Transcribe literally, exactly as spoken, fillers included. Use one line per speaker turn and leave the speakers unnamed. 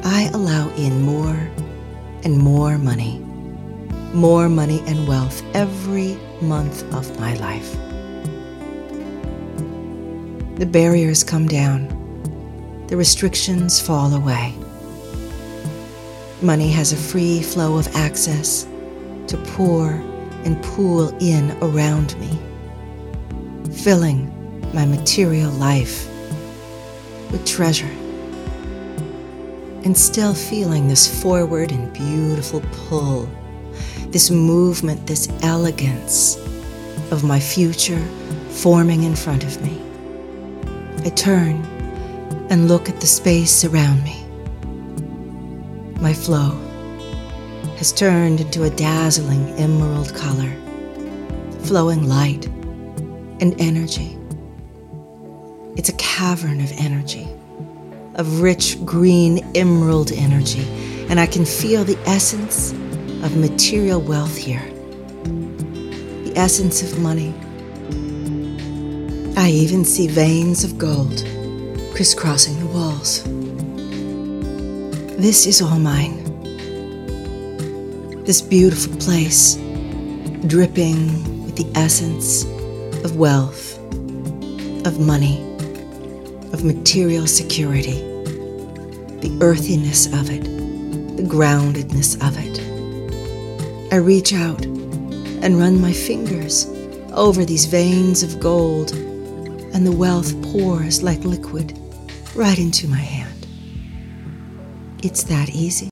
I allow in more and more money, more money and wealth every month of my life. The barriers come down, the restrictions fall away. Money has a free flow of access to pour and pool in around me, filling my material life with treasure, and still feeling this forward and beautiful pull, this movement, this elegance of my future forming in front of me. I turn and look at the space around me. My flow has turned into a dazzling emerald color, flowing light and energy. It's a cavern of energy, of rich green emerald energy, and I can feel the essence of material wealth here, the essence of money. I even see veins of gold crisscrossing the walls. This is all mine. This beautiful place, dripping with the essence of wealth, of money, of material security, the earthiness of it, the groundedness of it. I reach out and run my fingers over these veins of gold, and the wealth pours like liquid right into my hand. It's that easy.